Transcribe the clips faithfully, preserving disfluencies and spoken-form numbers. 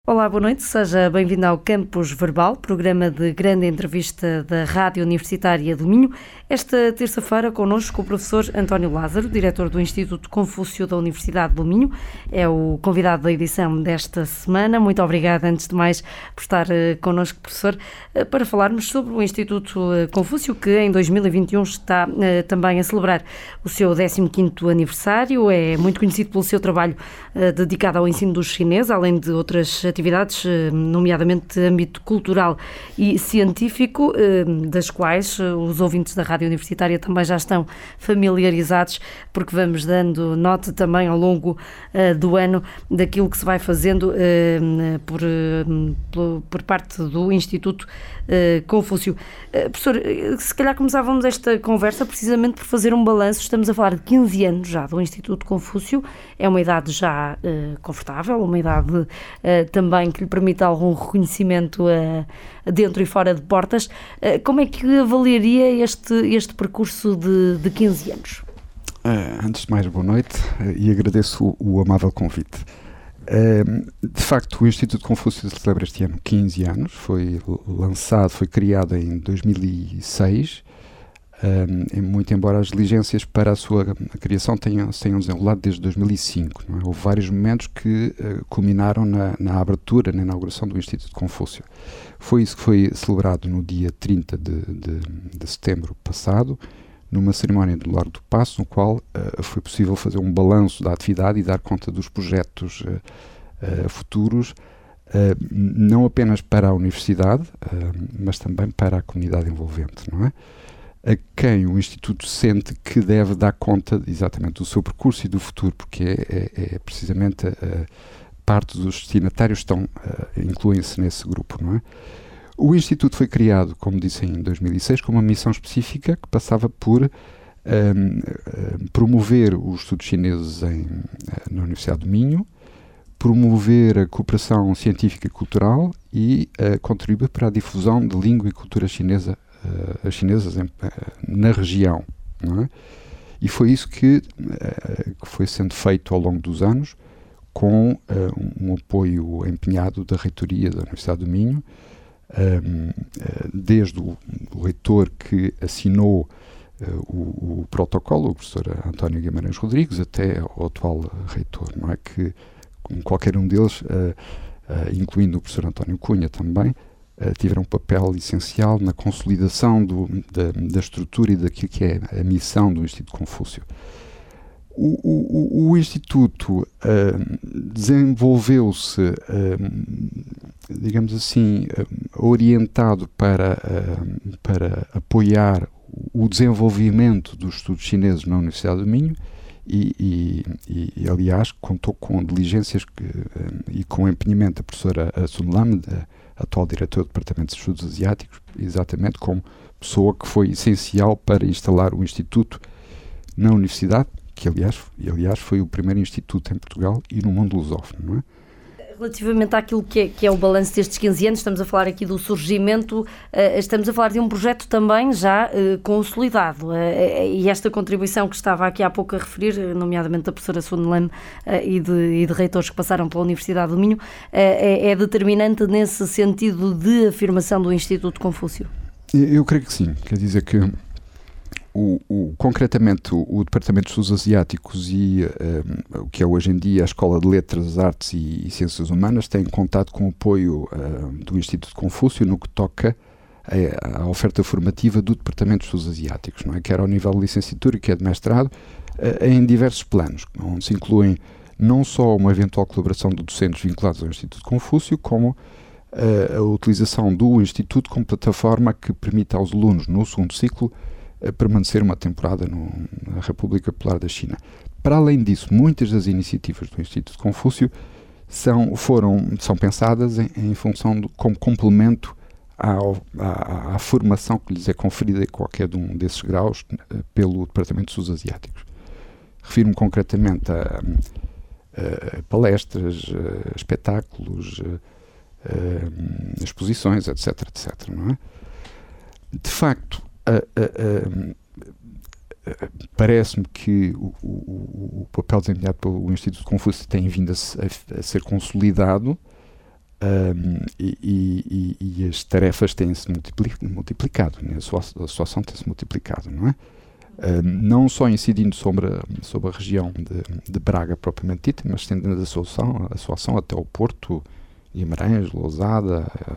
Olá, boa noite, seja bem-vindo ao Campus Verbal, programa de grande entrevista da Rádio Universitária do Minho. Esta terça-feira connosco o professor António Lázaro, diretor do Instituto Confúcio da Universidade do Minho. É o convidado da edição desta semana. Muito obrigada, antes de mais, por estar connosco, professor, para falarmos sobre o Instituto Confúcio, que em dois mil e vinte e um está uh, também a celebrar o seu décimo quinto aniversário. É muito conhecido pelo seu trabalho uh, dedicado ao ensino dos chineses, além de outras atividades, nomeadamente de âmbito cultural e científico, das quais os ouvintes da Rádio Universitária também já estão familiarizados, porque vamos dando nota também ao longo do ano daquilo que se vai fazendo por, por, por parte do Instituto Confúcio. Professor, se calhar começávamos esta conversa precisamente por fazer um balanço. Estamos a falar de quinze anos já do Instituto Confúcio, é uma idade já confortável, uma idade também também que lhe permita algum reconhecimento uh, dentro e fora de portas. Uh, como é que avaliaria este, este percurso de, de quinze anos? Uh, antes de mais, boa noite uh, e agradeço o, o amável convite. Uh, de facto, o Instituto Confúcio celebra este ano quinze anos, foi lançado, foi criado em dois mil e seis, uh, muito embora as diligências para a sua a criação tenham, tenham desenrolado desde dois mil e cinco. Não é? Houve vários momentos que uh, culminaram na, na abertura, na inauguração do Instituto Confúcio. Foi isso que foi celebrado no dia trinta de, de, de setembro passado, numa cerimónia do Largo do Paço, no qual uh, foi possível fazer um balanço da atividade e dar conta dos projetos uh, uh, futuros, uh, não apenas para a universidade, uh, mas também para a comunidade envolvente, não é? A quem o Instituto sente que deve dar conta exatamente do seu percurso e do futuro, porque é, é, é precisamente a, a parte dos destinatários estão, uh, incluem-se nesse grupo, não é? O Instituto foi criado, como disse, em dois mil e seis, com uma missão específica que passava por um, um, promover os estudos chineses em, na Universidade do Minho, promover a cooperação científica e cultural e uh, contribuir para a difusão de língua e cultura chinesa, uh, as chinesas em, uh, na região, não é? E foi isso que, uh, que foi sendo feito ao longo dos anos, com uh, um, um apoio empenhado da reitoria da Universidade do Minho, Um, desde o, o reitor que assinou uh, o, o protocolo, o professor António Guimarães Rodrigues, até ao atual reitor, não é? Que qualquer um deles, uh, uh, incluindo o professor António Cunha também, uh, tiveram um papel essencial na consolidação do, da, da estrutura e daquilo que é a missão do Instituto Confúcio. O, o, o Instituto uh, desenvolveu-se, uh, digamos assim, uh, orientado para, uh, para apoiar o desenvolvimento dos estudos chineses na Universidade do Minho e, e, e aliás, contou com diligências que, uh, e com o empenhamento da professora Sun Lam, a atual diretora do Departamento de Estudos Asiáticos, exatamente como pessoa que foi essencial para instalar o Instituto na Universidade, que aliás, aliás foi o primeiro instituto em Portugal e no mundo lusófono, não é? Relativamente àquilo que é, que é o balanço destes quinze anos, estamos a falar aqui do surgimento, uh, estamos a falar de um projeto também já uh, consolidado, uh, e esta contribuição que estava aqui há pouco a referir, nomeadamente da professora Sun Lam uh, e, de, e de reitores que passaram pela Universidade do Minho, uh, é, é determinante nesse sentido de afirmação do Instituto Confúcio? Eu creio que sim, quer dizer que O, o, concretamente o, o Departamento de Estudos Asiáticos e um, o que é hoje em dia a Escola de Letras, Artes e, e Ciências Humanas tem contato com o apoio uh, do Instituto Confúcio no que toca à oferta formativa do Departamento de Estudos Asiáticos, não é? Quer ao nível de licenciatura e quer de mestrado, uh, em diversos planos, onde se incluem não só uma eventual colaboração de docentes vinculados ao Instituto Confúcio, como uh, a utilização do Instituto como plataforma que permite aos alunos no segundo ciclo a permanecer uma temporada no, na República Popular da China. Para além disso, muitas das iniciativas do Instituto Confúcio são, foram, são pensadas em, em função de, como complemento à, à, à formação que lhes é conferida em qualquer de um desses graus uh, pelo Departamento de Estudos Asiáticos. Refiro-me concretamente a, a palestras, a espetáculos, a, a exposições, etc, etc, não é? De facto, Uh, uh, uh, parece-me que o, o, o papel desempenhado pelo Instituto Confúcio tem vindo a, a, a ser consolidado, Um, e, e, e as tarefas têm-se multiplicado, né? a, sua, a sua ação tem-se multiplicado, não é? Um, não só incidindo sobre a, sobre a região de, de Braga propriamente dita, mas estendendo a sua ação, a sua ação até ao Porto, Guimarães, Lousada, uh,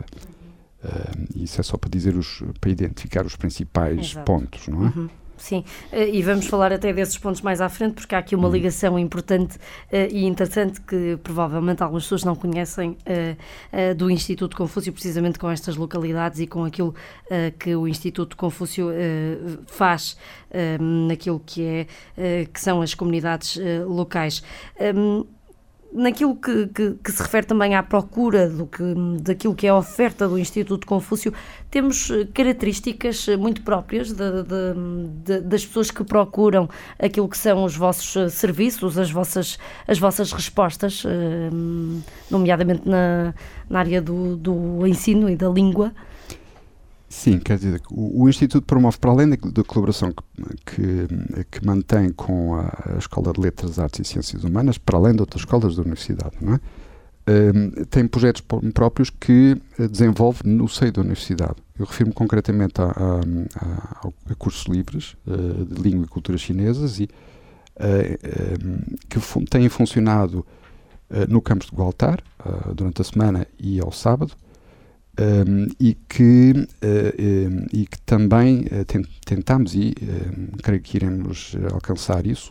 uh, isso é só para dizer os, para identificar os principais Exato. pontos, não é? Uhum. Sim, e vamos falar até desses pontos mais à frente, porque há aqui uma ligação importante uh, e interessante que provavelmente algumas pessoas não conhecem uh, uh, do Instituto Confúcio, precisamente com estas localidades e com aquilo uh, que o Instituto Confúcio uh, faz uh, naquilo que, é, uh, que são as comunidades uh, locais. Um, Naquilo que, que, que se refere também à procura do que, daquilo que é a oferta do Instituto Confúcio, temos características muito próprias de, de, de, das pessoas que procuram aquilo que são os vossos serviços, as vossas, as vossas respostas, nomeadamente na, na área do, do ensino e da língua. Sim, quer dizer, o, o Instituto promove, para além da, da colaboração que, que, que mantém com a, a Escola de Letras, Artes e Ciências Humanas, para além de outras escolas da Universidade, não é? Um, tem projetos próprios que desenvolve no seio da Universidade. Eu refiro-me concretamente a, a, a, a cursos livres uh, de língua e culturas chinesas e, uh, um, que fun- têm funcionado uh, no campus de Gualtar uh, durante a semana e ao sábado. Um, e, que, uh, um, e que também uh, tent, tentamos e um, creio que iremos alcançar isso,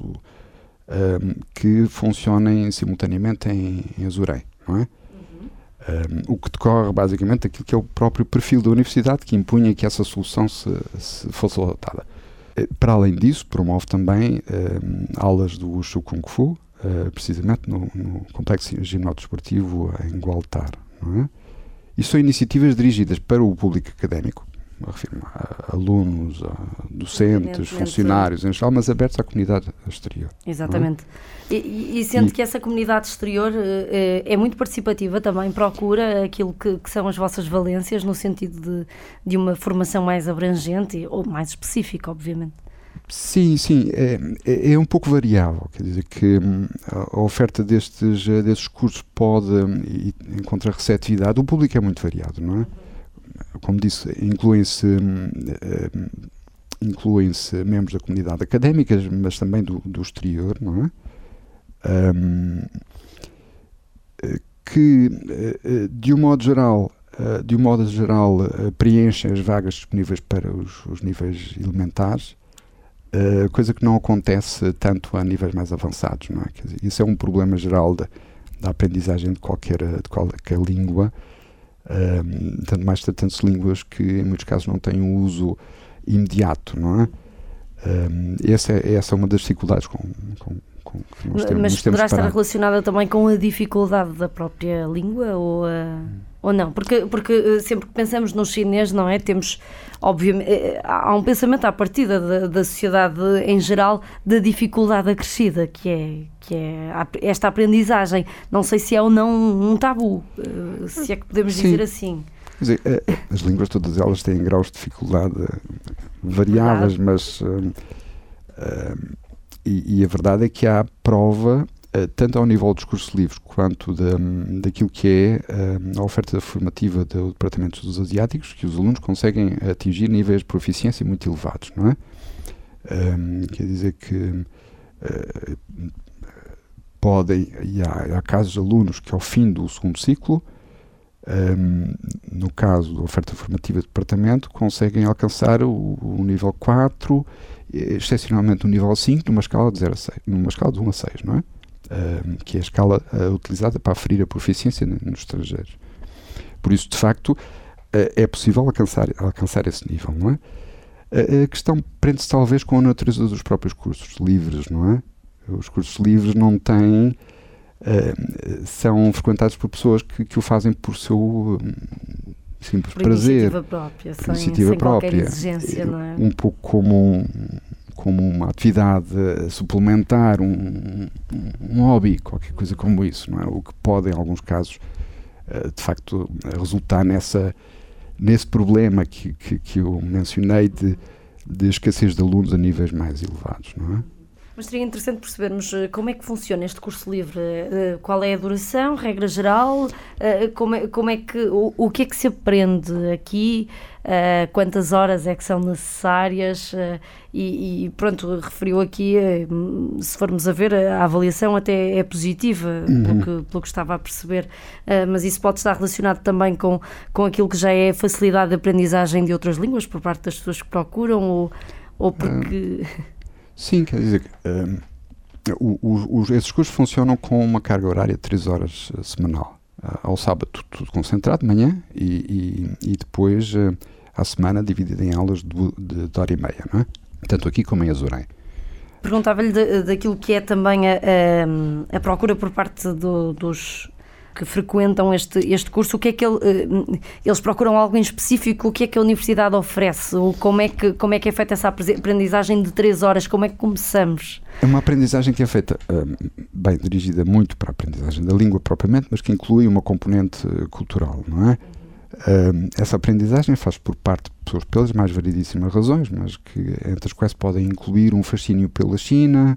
um, que funcionem simultaneamente em, em Azurém, não é? Uhum. Um, o que decorre basicamente daquilo que é o próprio perfil da Universidade que impunha que essa solução se, se fosse adotada. Uh, para além disso, promove também um, aulas do Wushu Kung Fu, uh, precisamente no, no Complexo Ginódesportivo em Gualtar, não é? E são iniciativas dirigidas para o público académico, refiro-me a alunos, a docentes, funcionários em geral, mas abertos à comunidade exterior. Exatamente. É? E, e sendo e, que essa comunidade exterior é, é muito participativa também, procura aquilo que, que são as vossas valências no sentido de, de uma formação mais abrangente ou mais específica, obviamente. Sim, sim, é, é, é um pouco variável, quer dizer que hum, a oferta destes, destes cursos pode e encontrar receptividade. O público é muito variado, não é? Como disse, incluem-se hum, incluem-se membros da comunidade académica, mas também do, do exterior, não é? Um, que, de um modo geral, de um modo geral preenchem as vagas disponíveis para os, os níveis elementares. Uh, coisa que não acontece tanto a níveis mais avançados, não é? Quer dizer, isso é um problema geral da, da aprendizagem de qualquer, de qualquer língua, uh, tanto mais tratando-se línguas que em muitos casos não têm um uso imediato, não é? Uh, essa, é essa é uma das dificuldades com, com, com que nós temos. Mas poderá estar relacionada também com a dificuldade da própria língua ou, a, ou não? Porque, porque sempre que pensamos no chinês, não é? Temos, obviamente, há um pensamento à partida da, da sociedade em geral da dificuldade acrescida, que é, que é esta aprendizagem. Não sei se é ou não um tabu, se é que podemos Sim. dizer assim. Quer dizer, as línguas todas elas têm graus de dificuldade variáveis, Verdade. mas uh, uh, e, e a verdade é que há prova uh, tanto ao nível dos cursos livres quanto da, daquilo que é uh, a oferta formativa do Departamento dos Asiáticos, que os alunos conseguem atingir níveis de proficiência muito elevados, não é? Um, quer dizer que uh, podem, e há, há casos de alunos que ao fim do segundo ciclo, Um, no caso da oferta formativa do departamento, conseguem alcançar o, o nível quatro, excepcionalmente o nível cinco, numa escala de zero a seis, numa escala de um a seis, não é? Um, que é a escala uh, utilizada para aferir a proficiência nos estrangeiros. Por isso, de facto, uh, é possível alcançar, alcançar esse nível, não é? Uh, a questão prende-se talvez com a natureza dos próprios cursos livres, não é? Os cursos livres não têm Uh, são frequentados por pessoas que, que o fazem por seu um, simples por prazer, iniciativa própria, por sem, iniciativa sem própria, qualquer exigência, não é? Um pouco como, um, como uma atividade suplementar, um, um, um hobby, qualquer coisa como isso, não é? O que pode, em alguns casos, uh, de facto, resultar nessa, nesse problema que, que, que eu mencionei de, de escassez de alunos a níveis mais elevados, não é? Mas seria interessante percebermos como é que funciona este curso livre, qual é a duração, regra geral, como é, como é que, o, o que é que se aprende aqui, quantas horas é que são necessárias e, e pronto, referiu aqui, se formos a ver, a avaliação até é positiva, uhum. pelo, que, pelo que estava a perceber, mas isso pode estar relacionado também com, com aquilo que já é a facilidade de aprendizagem de outras línguas por parte das pessoas que procuram ou, ou porque... Sim, quer dizer, um, o, o, esses cursos funcionam com uma carga horária de três horas uh, semanal. Uh, ao sábado tudo, tudo concentrado de manhã e, e, e depois uh, à semana dividido em aulas de, de, de hora e meia, não é? Tanto aqui como em Azurém. Perguntava-lhe de, daquilo que é também a, a, a procura por parte do, dos que frequentam este, este curso, o que é que ele, eles procuram algo em específico, o que é que a universidade oferece, ou como é que, como é que é feita essa aprendizagem de três horas, como é que começamos? É uma aprendizagem que é feita, bem, dirigida muito para a aprendizagem da língua propriamente, mas que inclui uma componente cultural, não é? Essa aprendizagem faz por parte de pessoas pelas mais variedíssimas razões, mas que, entre as quais podem incluir um fascínio pela China,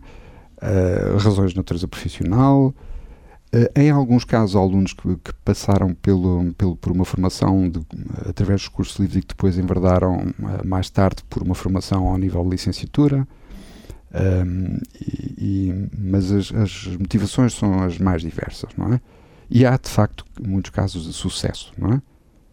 razões de natureza profissional. Uh, em alguns casos, alunos que, que passaram pelo, pelo, por uma formação de, através dos cursos livres e que depois enverdaram uh, mais tarde por uma formação ao nível de licenciatura, um, e, e, mas as, as motivações são as mais diversas, não é? E há, de facto, muitos casos de sucesso, não é?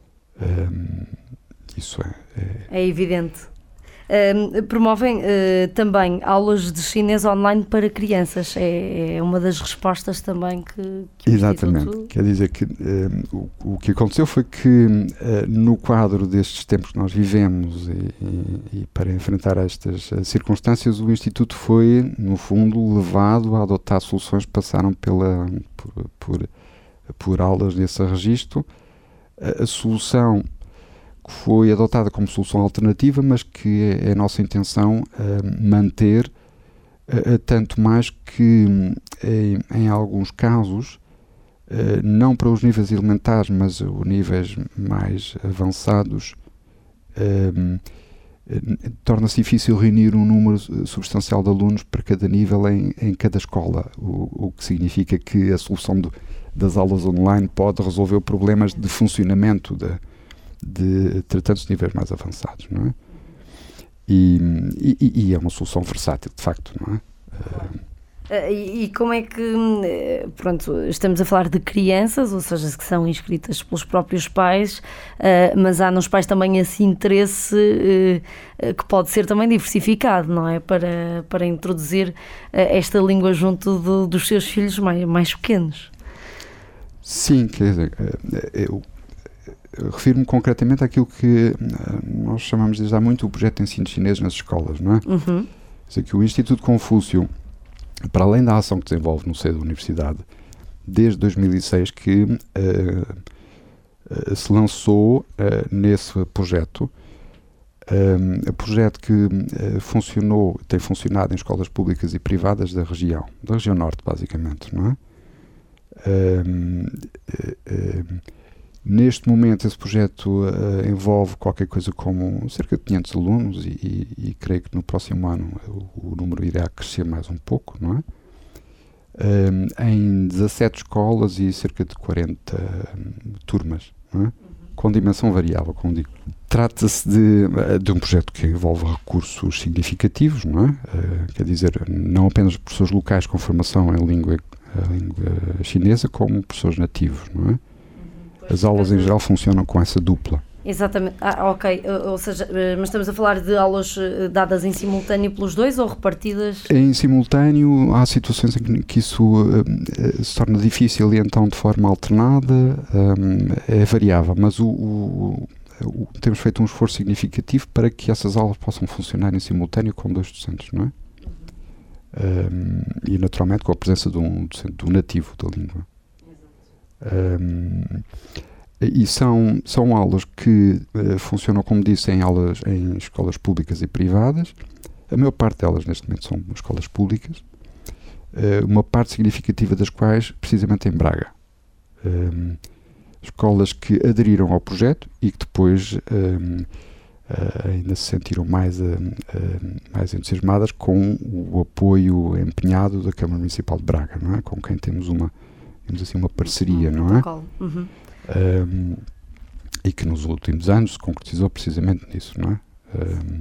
Um, isso é, é... É evidente. Uh, promovem uh, também aulas de chinês online para crianças, é, é uma das respostas também que, que Exatamente, Instituto... quer dizer que uh, o, o que aconteceu foi que uh, no quadro destes tempos que nós vivemos e, e, e para enfrentar estas uh, circunstâncias, o Instituto foi, no fundo, levado a adotar soluções que passaram pela, por, por, por aulas nesse registro. Uh, a solução que foi adotada como solução alternativa, mas que é, é a nossa intenção uh, manter, uh, tanto mais que em, em alguns casos, uh, não para os níveis elementares, mas os níveis mais avançados, uh, uh, torna-se difícil reunir um número substancial de alunos para cada nível em, em cada escola, o, o que significa que a solução do, das aulas online pode resolver problemas de funcionamento da de tratantes de níveis mais avançados, não é? E, e, e é uma solução versátil, de facto, não é? Uh, e, e como é que, pronto, estamos a falar de crianças, ou seja, que são inscritas pelos próprios pais, uh, mas há nos pais também esse interesse uh, que pode ser também diversificado, não é? Para, para introduzir uh, esta língua junto do, dos seus filhos mais, mais pequenos. Sim, quer dizer, eu refiro-me concretamente àquilo que nós chamamos desde há muito o projeto de ensino chinês nas escolas, não é? Uhum. Quer dizer, que o Instituto Confúcio, para além da ação que desenvolve no seio da universidade, desde dois mil e seis que uh, uh, se lançou uh, nesse projeto, um, um projeto que uh, funcionou, tem funcionado em escolas públicas e privadas da região, da região norte, basicamente, não é? Um, uh, uh, Neste momento, esse projeto uh, envolve qualquer coisa como cerca de quinhentos alunos e, e, e creio que no próximo ano o, o número irá crescer mais um pouco, não é? Um, em dezassete escolas e cerca de quarenta um, turmas, não é? Com dimensão variável, como digo. Trata-se de, de um projeto que envolve recursos significativos, não é? Uh, quer dizer, não apenas professores locais com formação em língua, língua chinesa, como professores nativos, não é? As aulas em geral funcionam com essa dupla. Exatamente. Ah, ok. Ou seja, mas estamos a falar de aulas dadas em simultâneo pelos dois ou repartidas? Em simultâneo há situações em que isso uh, se torna difícil e então de forma alternada um, é variável, mas o, o, o, temos feito um esforço significativo para que essas aulas possam funcionar em simultâneo com dois docentes, não é? Um, e naturalmente com a presença de um docente do nativo da língua. Um, e são, são aulas que uh, funcionam, como disse, em aulas em escolas públicas e privadas. A maior parte delas neste momento são escolas públicas, uh, uma parte significativa das quais precisamente em Braga. Um, escolas que aderiram ao projeto e que depois um, uh, ainda se sentiram mais, uh, uh, mais entusiasmadas com o apoio empenhado da Câmara Municipal de Braga, não é? Com quem temos uma, temos assim, uma parceria, um não é? Uhum. Um, e que nos últimos anos se concretizou precisamente nisso, não é? Um,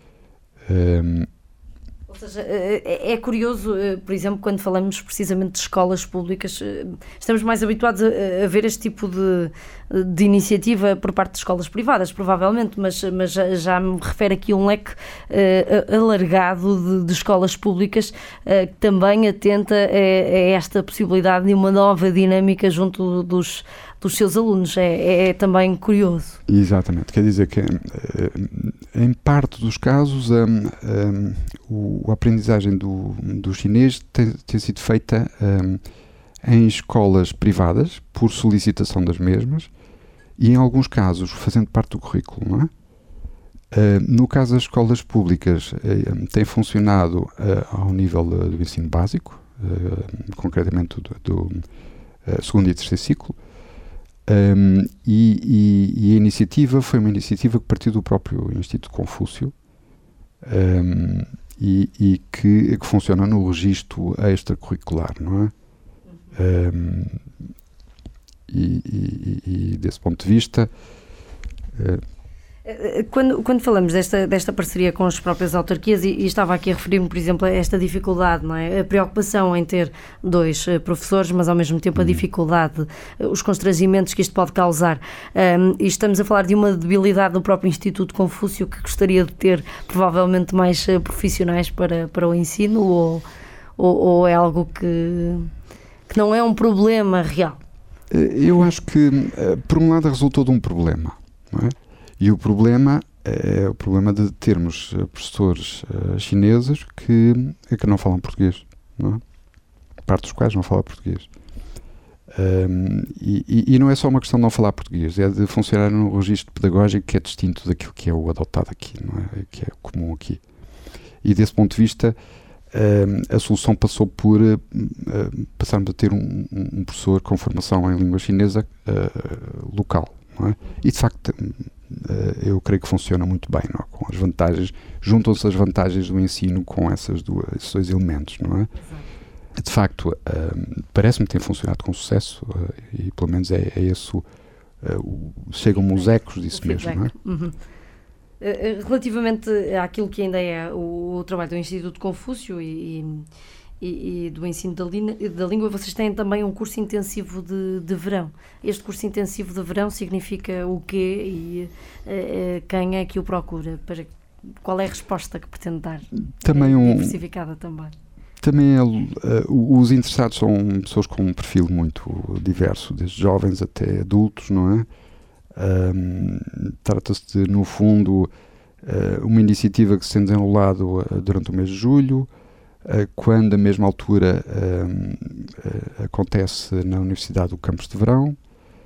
um, Ou seja, é curioso, por exemplo, quando falamos precisamente de escolas públicas, estamos mais habituados a, a ver este tipo de, de iniciativa por parte de escolas privadas, provavelmente, mas, mas já, já me refere aqui um leque uh, alargado de, de escolas públicas uh, que também atenta a, a esta possibilidade de uma nova dinâmica junto dos, dos seus alunos. É, é também curioso. Exatamente. Quer dizer que, em parte dos casos, um, um, o, a aprendizagem do, do chinês tem, tem sido feita um, em escolas privadas, por solicitação das mesmas, e em alguns casos fazendo parte do currículo, não é? Uh, no caso das escolas públicas, uh, tem funcionado uh, ao nível uh, do ensino básico, uh, concretamente do, do uh, segundo e terceiro ciclo. Um, e, e, e a iniciativa foi uma iniciativa que partiu do próprio Instituto Confúcio um, e, e que, que funciona no registro extracurricular, não é? Um, e, e, e desse ponto de vista... Uh, Quando, quando falamos desta, desta parceria com as próprias autarquias, e, e estava aqui a referir-me, por exemplo, a esta dificuldade, não é? A preocupação em ter dois uh, professores, mas ao mesmo tempo a dificuldade, uh, os constrangimentos que isto pode causar. Um, e estamos a falar de uma debilidade do próprio Instituto Confúcio, que gostaria de ter provavelmente mais uh, profissionais para, para o ensino, ou, ou, ou é algo que, que não é um problema real? Eu acho que, uh, por um lado, resultou de um problema, não é? E o problema é o problema de termos professores uh, chineses que, que não falam português, não é? Parte dos quais não fala português. Um, e, e não é só uma questão de não falar português, é de funcionar num registro pedagógico que é distinto daquilo que é o adotado aqui, não é? Que é comum aqui. E desse ponto de vista, um, a solução passou por uh, uh, passarmos a ter um, um professor com formação em língua chinesa uh, local, não é? E de facto... Uh, eu creio que funciona muito bem, não é? Com as vantagens, juntam-se as vantagens do ensino com essas duas, esses dois elementos, não é? Exato. De facto, uh, parece-me que tem funcionado com sucesso uh, e pelo menos é, é esse o, uh, o, chegam-me os ecos disso mesmo, não é? Uhum. Uh, relativamente àquilo que ainda é o, o trabalho do Instituto Confúcio e, e E, e do ensino da, da língua, vocês têm também um curso intensivo de, de verão. Este curso intensivo de verão significa o quê e uh, quem é que o procura? Para, qual é a resposta que pretende dar? Também é um, diversificada também. Também é, uh, os interessados são pessoas com um perfil muito diverso, desde jovens até adultos, não é? Um, trata-se de, no fundo, uh, uma iniciativa que se tem desenrolado uh, durante o mês de julho, quando a mesma altura um, uh, acontece na Universidade do Campos de Verão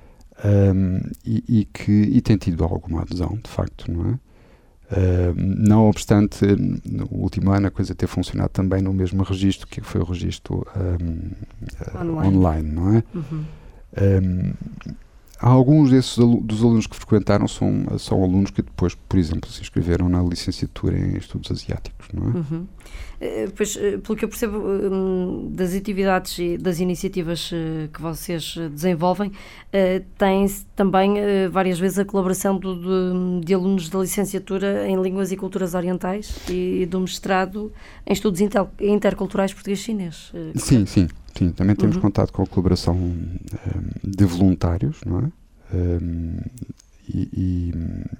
um, e, e que e tem tido alguma adesão, de facto, não é? Uh, não obstante, no último ano a coisa ter funcionado também no mesmo registro, que foi o registro um, uh, online. online, não é? Uhum. Um, alguns desses alu- dos alunos que frequentaram são, são alunos que depois, por exemplo, se inscreveram na licenciatura em estudos asiáticos, não é? Uhum. Pois, pelo que eu percebo das atividades e das iniciativas que vocês desenvolvem, tem-se também várias vezes a colaboração do, de, de alunos da licenciatura em Línguas e Culturas Orientais e do mestrado em Estudos inter, Interculturais Português-Chinês. Sim, sim, sim. Também temos uhum. contato com a colaboração um, de voluntários, não é? Um, e, e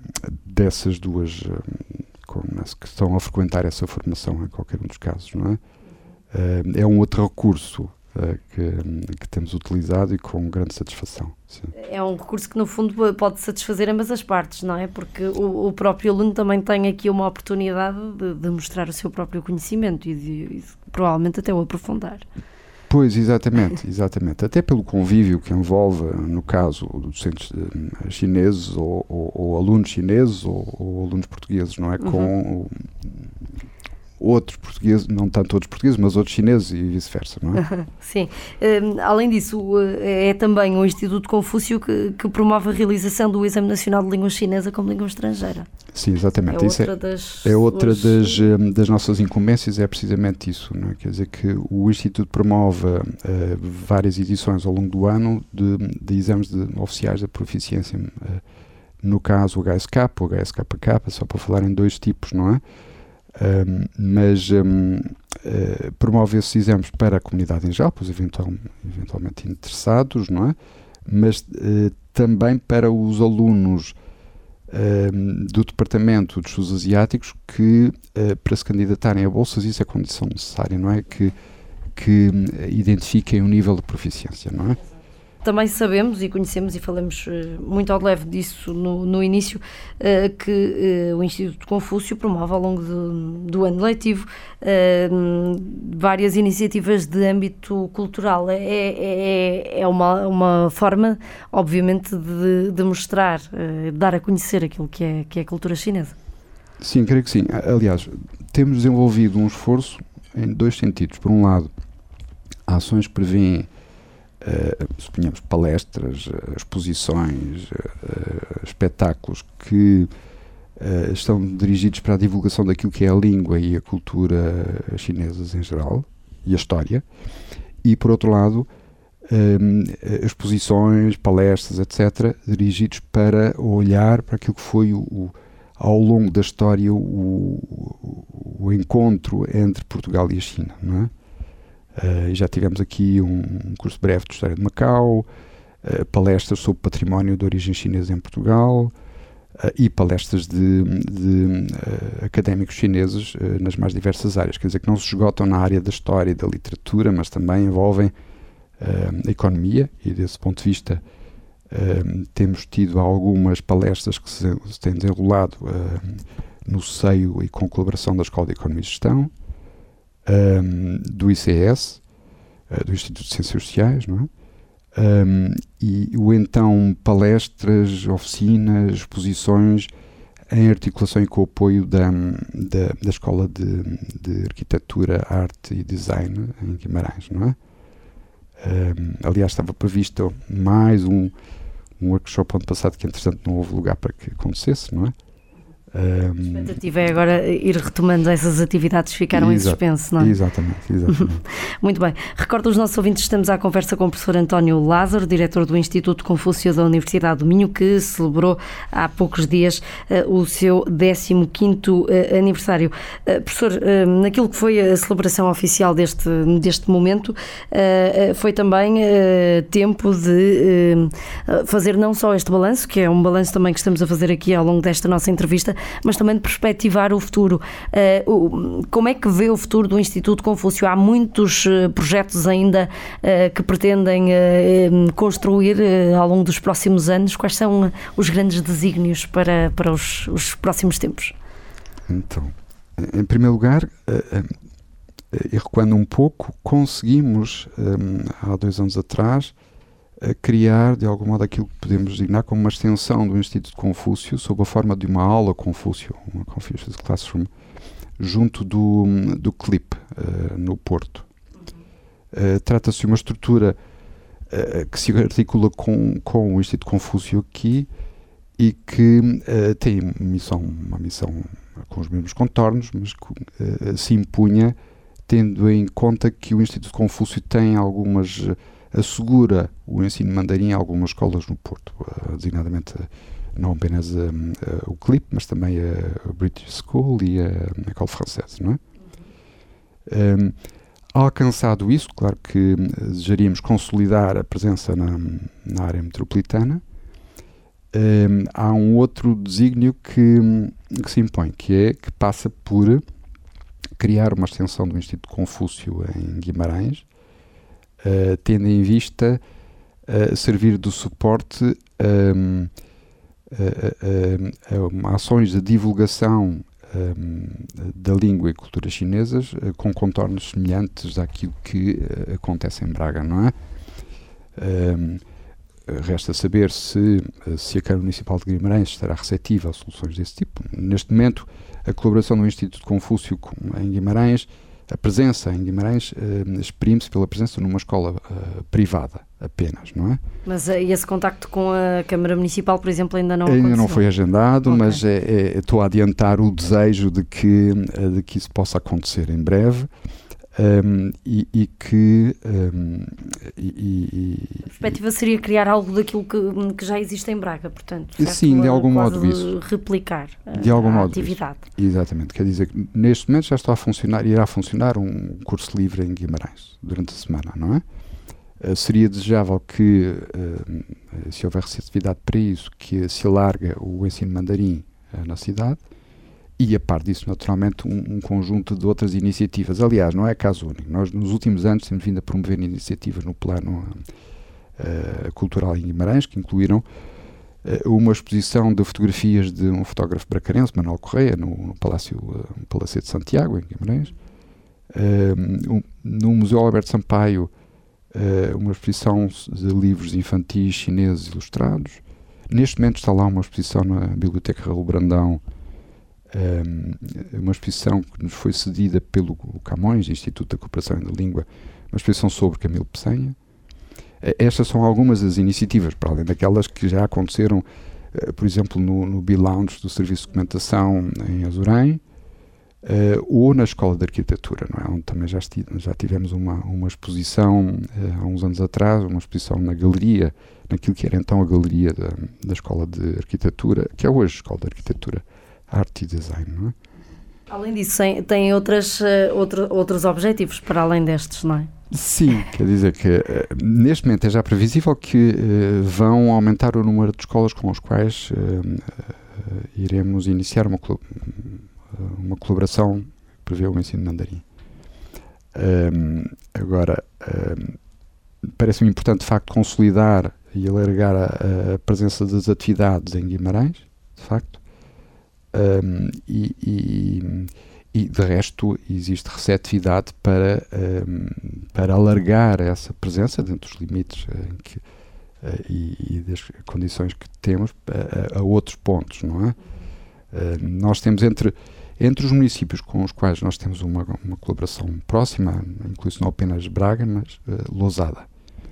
dessas duas... Um, que estão a frequentar essa formação em qualquer um dos casos, não é? Uh, é um outro recurso uh, que, que temos utilizado e com grande satisfação. Sim. É um recurso que no fundo pode satisfazer ambas as partes, não é? Porque o, o próprio aluno também tem aqui uma oportunidade de, de mostrar o seu próprio conhecimento e, de, e provavelmente até o aprofundar. Pois, exatamente, exatamente. Até pelo convívio que envolve, no caso, docentes uh, chineses ou, ou, ou alunos chineses ou, ou alunos portugueses, não é? Com, uhum. outros portugueses, não tanto outros portugueses, mas outros chineses e vice-versa, não é? Sim. Um, além disso, é também o Instituto Confúcio que, que promove a realização do Exame Nacional de Língua Chinesa como língua estrangeira. Sim, exatamente. É isso outra, é, das, é outra os... das, das nossas incumbências, é precisamente isso, não é? Quer dizer que o Instituto promove uh, várias edições ao longo do ano de, de exames de, oficiais da proficiência. Uh, no caso, o H S K, o H S K K, só para falar em dois tipos, não é? Um, mas um, uh, promove esses exames para a comunidade em geral, pois eventual, eventualmente interessados, não é? Mas uh, também para os alunos um, do Departamento de Estudos Asiáticos que, uh, para se candidatarem a bolsas, isso é condição necessária, não é? Que, que uh, identifiquem o nível de proficiência, não é? Também sabemos e conhecemos e falamos uh, muito ao leve disso no, no início, uh, que uh, o Instituto Confúcio promove ao longo do, do ano letivo uh, várias iniciativas de âmbito cultural. É, é, é uma, uma forma, obviamente, de, de mostrar, uh, de dar a conhecer aquilo que é, que é a cultura chinesa. Sim, creio que sim. Aliás, temos desenvolvido um esforço em dois sentidos. Por um lado, ações que prevêem Uh, suponhamos palestras, uh, exposições, uh, espetáculos que uh, estão dirigidos para a divulgação daquilo que é a língua e a cultura chinesas em geral e a história, e por outro lado um, exposições, palestras, etcétera, dirigidos para olhar para aquilo que foi o, o, ao longo da história o, o, o encontro entre Portugal e a China, não é? Uh, já tivemos aqui um, um curso breve de História de Macau, uh, palestras sobre património de origem chinesa em Portugal uh, e palestras de, de uh, académicos chineses uh, nas mais diversas áreas. Quer dizer, que não se esgotam na área da história e da literatura, mas também envolvem uh, a economia, e desse ponto de vista uh, temos tido algumas palestras que se, se têm desenrolado uh, no seio e com colaboração da Escola de Economia e Gestão, Um, do I C S, uh, do Instituto de Ciências Sociais, não é? Um, e o então palestras, oficinas, exposições em articulação e com o apoio da, da, da Escola de, de Arquitetura, Arte e Design em Guimarães, não é? Um, aliás, estava previsto mais um, um workshop ano passado que, entretanto, não houve lugar para que acontecesse, não é? A expectativa é agora ir retomando essas atividades que ficaram em suspenso, não é? Exatamente, exatamente. Muito bem. Recordo aos nossos ouvintes que estamos à conversa com o professor António Lázaro, diretor do Instituto Confúcio da Universidade do Minho, que celebrou há poucos dias uh, o seu décimo quinto uh, aniversário. Uh, professor, uh, naquilo que foi a celebração oficial deste, deste momento, uh, uh, foi também uh, tempo de uh, fazer não só este balanço, que é um balanço também que estamos a fazer aqui ao longo desta nossa entrevista, mas também de perspectivar o futuro. Uh, como é que vê o futuro do Instituto Confúcio? Há muitos uh, projetos ainda uh, que pretendem uh, construir uh, ao longo dos próximos anos. Quais são os grandes desígnios para, para os, os próximos tempos? Então, em primeiro lugar, uh, uh, e recuando um pouco, conseguimos, um, há dois anos atrás, a criar, de algum modo, aquilo que podemos designar como uma extensão do Instituto Confúcio, sob a forma de uma aula Confúcio, uma Confucius Classroom, junto do, do C L I P, uh, no Porto. Uh, trata-se de uma estrutura uh, que se articula com, com o Instituto Confúcio aqui e que uh, tem missão, uma missão com os mesmos contornos, mas que uh, se impunha tendo em conta que o Instituto Confúcio tem algumas... Uh, assegura o ensino mandarim em algumas escolas no Porto, uh, designadamente uh, não apenas uh, uh, o C L I P, mas também a uh, British School e a uh, École Française, não é? Uhum. Um, alcançado isso, claro que uh, desejaríamos consolidar a presença na, na área metropolitana. Um, há um outro desígnio que, que se impõe, que é que passa por criar uma extensão do Instituto Confúcio em Guimarães, Uh, tendo em vista uh, servir de suporte um, a, a, a, a ações de divulgação um, da língua e cultura chinesas uh, com contornos semelhantes daquilo que uh, acontece em Braga, não é? Um, resta saber se, se a Câmara Municipal de Guimarães estará receptiva a soluções desse tipo. Neste momento, a colaboração do Instituto Confúcio com, em Guimarães, a presença em Guimarães uh, exprime-se pela presença numa escola uh, privada apenas, não é? Mas uh, esse contacto com a Câmara Municipal, por exemplo, ainda não ainda aconteceu? Não foi agendado, okay. Mas é, é, estou a adiantar o desejo de que, de que isso possa acontecer em breve. Um, e, e que um, e, e, a perspectiva seria criar algo daquilo que, que já existe em Braga, portanto, certo? Sim, de algum modo isso, replicar de algum a modo atividade. Isso. Exatamente, quer dizer que neste momento já está a funcionar, irá funcionar um curso livre em Guimarães durante a semana, não é? Uh, seria desejável que uh, se houver receptividade para isso, que se alargue o ensino mandarim uh, na cidade. E, a par disso, naturalmente, um, um conjunto de outras iniciativas. Aliás, não é caso único. Nós, nos últimos anos, temos vindo a promover iniciativas no plano uh, cultural em Guimarães, que incluíram uh, uma exposição de fotografias de um fotógrafo bracarense, Manuel Correia, no, no Palácio uh, Palacete de Santiago, em Guimarães. Uh, um, no Museu Alberto Sampaio, uh, uma exposição de livros infantis chineses ilustrados. Neste momento está lá uma exposição na Biblioteca Raul Brandão, Um, uma exposição que nos foi cedida pelo Camões, Instituto da Cooperação e da Língua, uma exposição sobre Camilo Peçanha. Uh, estas são algumas das iniciativas, para além daquelas que já aconteceram, uh, por exemplo, no, no B-Lounge do Serviço de Documentação em Azurém, uh, ou na Escola de Arquitetura, não é? Onde também já, esti- já tivemos uma, uma exposição uh, há uns anos atrás, uma exposição na galeria, naquilo que era então a galeria da, da Escola de Arquitetura, que é hoje a Escola de Arquitetura, Arte e Design, não é? Além disso, tem outras, outro, outros objetivos para além destes, não é? Sim, quer dizer que uh, neste momento é já previsível que uh, vão aumentar o número de escolas com as quais uh, uh, iremos iniciar uma, col- uma colaboração que prevê o ensino mandarim. Um, agora, um, parece-me importante de facto consolidar e alargar a, a presença das atividades em Guimarães, de facto. Um, e, e, e de resto existe receptividade para, um, para alargar essa presença dentro dos limites em que, uh, e, e das condições que temos a, a outros pontos, não é? Uh, nós temos entre, entre os municípios com os quais nós temos uma, uma colaboração próxima, inclui-se não apenas Braga, mas uh, Lousada.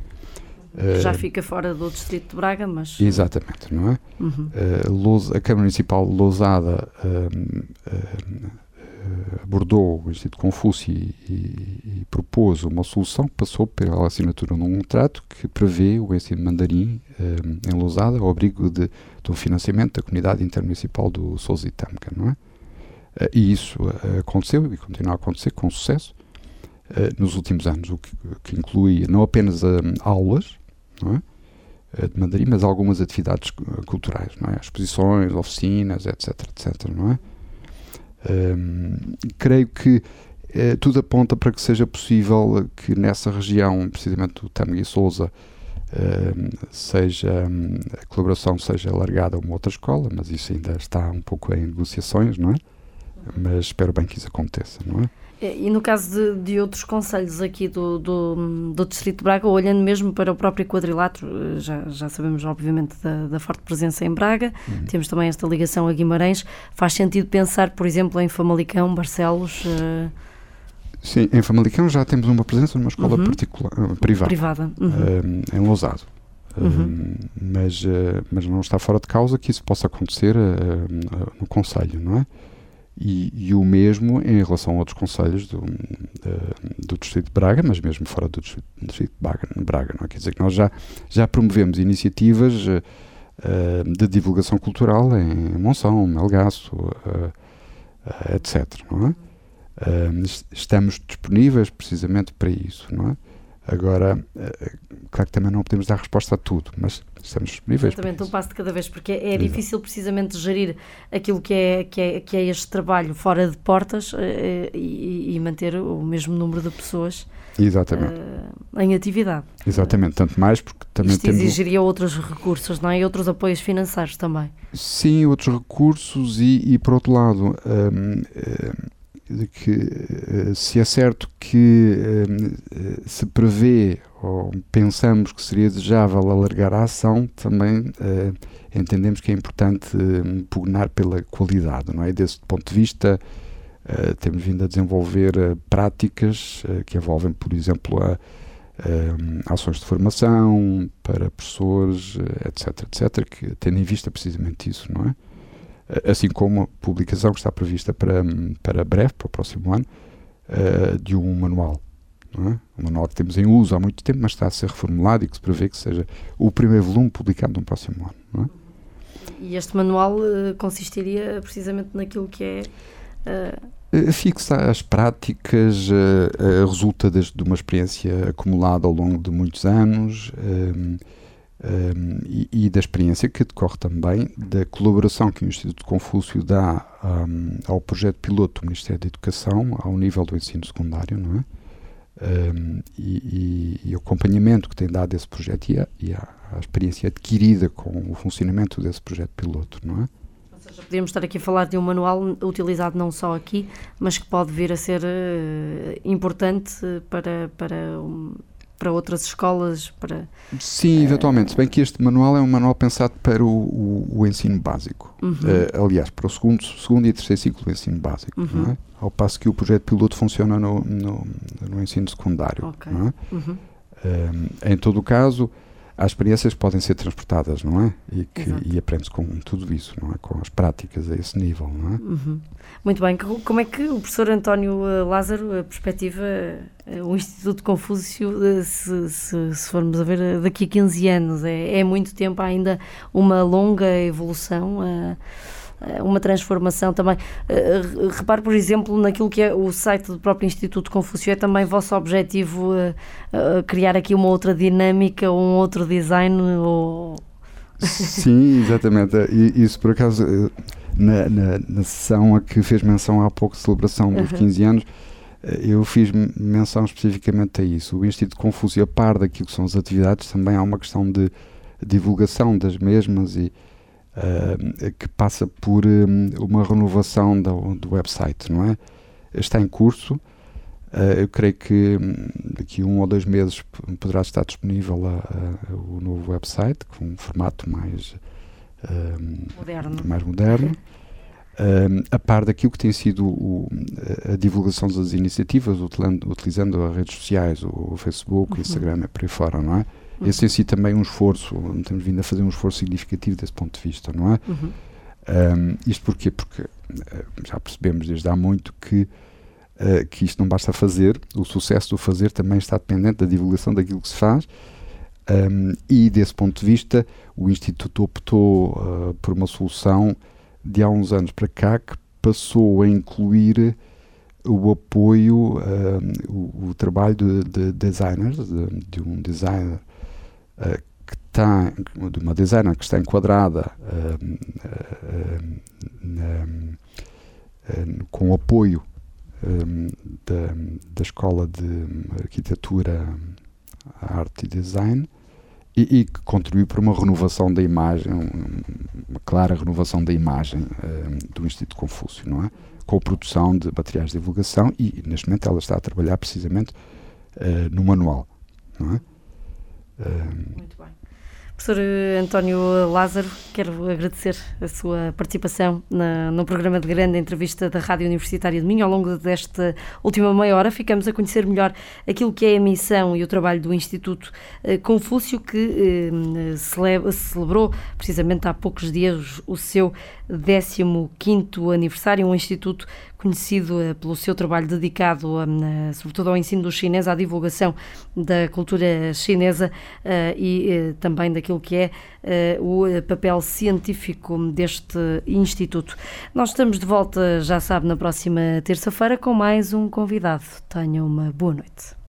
Já fica fora do distrito de Braga, mas... Exatamente, não é? Uhum. Uh, Louz, a Câmara Municipal de Lousada uh, uh, abordou o Instituto Confúcio e, e, e propôs uma solução que passou pela assinatura de um contrato que prevê o ensino mandarim uh, em Lousada ao abrigo de, do financiamento da comunidade intermunicipal do Sousa e Tâmega, não é? Uh, e isso uh, aconteceu e continua a acontecer com sucesso uh, nos últimos anos, o que, que inclui não apenas uh, aulas, não é? De mandarim, mas algumas atividades culturais, não é? Exposições, oficinas, etc, etc, não é? Um, creio que eh, tudo aponta para que seja possível que nessa região, precisamente do Tâmega e Sousa, um, seja, um, a colaboração seja alargada a uma outra escola, mas isso ainda está um pouco em negociações, não é? Mas espero bem que isso aconteça, não é? E no caso de, de outros concelhos aqui do, do, do Distrito de Braga, olhando mesmo para o próprio quadrilátero, já, já sabemos obviamente da, da forte presença em Braga, uhum. Temos também esta ligação a Guimarães, faz sentido pensar, por exemplo, em Famalicão, Barcelos? Uh... Sim, em Famalicão já temos uma presença numa escola uhum. particular, uh, privada, privada. Uhum. Uh, em Lousado. Uhum. Uh, mas, uh, mas não está fora de causa que isso possa acontecer uh, uh, no concelho, não é? E, e o mesmo em relação a outros concelhos do, do, do Distrito de Braga, mas mesmo fora do Distrito, do distrito de Braga, Braga, não é? Quer dizer que nós já, já promovemos iniciativas uh, uh, de divulgação cultural em Monção, Melgaço, uh, uh, etcétera, não é? Uh, estamos disponíveis precisamente para isso, não é? Agora, uh, claro que também não podemos dar resposta a tudo, mas estamos disponíveis. Exatamente, um passo de cada vez, porque é, é difícil precisamente gerir aquilo que é, que é, que é este trabalho fora de portas uh, e, e manter o mesmo número de pessoas uh, em atividade. Exatamente, tanto mais porque também Isto temos... exigiria outros recursos, não é? E outros apoios financeiros também. Sim, outros recursos e, e por outro lado... Um, um, de que uh, se é certo que uh, se prevê ou pensamos que seria desejável alargar a ação, também uh, entendemos que é importante uh, pugnar pela qualidade, não é? Desse ponto de vista, uh, temos vindo a desenvolver uh, práticas uh, que envolvem, por exemplo, a, uh, ações de formação para professores, uh, etc, etc, que têm em vista precisamente isso, não é? Assim como a publicação que está prevista para, para breve, para o próximo ano, uh, de um manual. Não é? Um manual que temos em uso há muito tempo, mas está a ser reformulado e que se prevê que seja o primeiro volume publicado no próximo ano. Não é? E este manual uh, consistiria precisamente naquilo que é... Uh... Fixa as práticas, uh, uh, resulta de, de uma experiência acumulada ao longo de muitos anos, uh, Um, e, e da experiência que decorre também da colaboração que o Instituto Confúcio dá um, ao projeto piloto do Ministério da Educação ao nível do ensino secundário, não é? Um, e, e, e o acompanhamento que tem dado esse projeto e, a, e a, a experiência adquirida com o funcionamento desse projeto piloto, não é? Ou seja, podíamos estar aqui a falar de um manual utilizado não só aqui, mas que pode vir a ser uh, importante para... para um para outras escolas, para... Sim, eventualmente, se bem que este manual é um manual pensado para o, o, o ensino básico. Uhum. Uh, aliás, para o segundo, segundo e terceiro ciclo do ensino básico, uhum. não é? Ao passo que o projeto piloto funciona no, no, no ensino secundário. Okay. Não é? Uhum. Um, em todo o caso, há experiências que podem ser transportadas, não é? E, que, e aprende-se com tudo isso, não é? Com as práticas a esse nível, não é? Uhum. Muito bem. Como é que o professor António Lázaro, a perspectiva, o Instituto Confúcio, se, se, se formos a ver daqui a quinze anos, é, é muito tempo, há ainda uma longa evolução, uma transformação também. Repare, por exemplo, naquilo que é o site do próprio Instituto Confúcio, é também vosso objetivo criar aqui uma outra dinâmica, um outro design? Ou... Sim, exatamente. E isso, por acaso... Na, na, na sessão a que fez menção há pouco de celebração dos uhum. quinze anos, eu fiz menção especificamente a isso. O Instituto Confúcio, a par daquilo que são as atividades, também há uma questão de divulgação das mesmas e uh, que passa por um, uma renovação do, do website, não é? Está em curso. Uh, eu creio que um, daqui a um ou dois meses poderá estar disponível a, a, o novo website, com um formato mais... Um, moderno. mais moderno, um, a par daquilo que tem sido o, a, a divulgação das iniciativas, utilizando, utilizando as redes sociais, o, o Facebook, uhum. o Instagram, é por aí fora, não é? Uhum. Esse em si também um esforço, temos vindo a fazer um esforço significativo desse ponto de vista, não é? Uhum. Um, isto porquê? Porque uh, já percebemos desde há muito que, uh, que isto não basta fazer, o sucesso do fazer também está dependente da divulgação daquilo que se faz. Um, e desse ponto de vista o Instituto optou uh, por uma solução de há uns anos para cá que passou a incluir o apoio, uh, o, o trabalho de, de designers, de, de um designer uh, que está, de uma designer que está enquadrada uh, uh, uh, uh, com o apoio uh, da, da Escola de Arquitetura, Arte e Design, e, e que contribuiu para uma renovação da imagem, uma clara renovação da imagem uh, do Instituto Confúcio, não é? Com a produção de materiais de divulgação e, neste momento, ela está a trabalhar precisamente uh, no manual, não é? Uh, Muito bem. Professor António Lázaro, quero agradecer a sua participação na, no programa de grande entrevista da Rádio Universitária de Minho. Ao longo desta última meia hora ficamos a conhecer melhor aquilo que é a missão e o trabalho do Instituto eh, Confúcio, que eh, celebra, celebrou precisamente há poucos dias o seu décimo quinto aniversário, um instituto conhecido uh, pelo seu trabalho dedicado, um, uh, sobretudo ao ensino do chinês, à divulgação da cultura chinesa uh, e uh, também daquilo que é uh, o papel científico deste instituto. Nós estamos de volta, já sabe, na próxima terça-feira com mais um convidado. Tenha uma boa noite.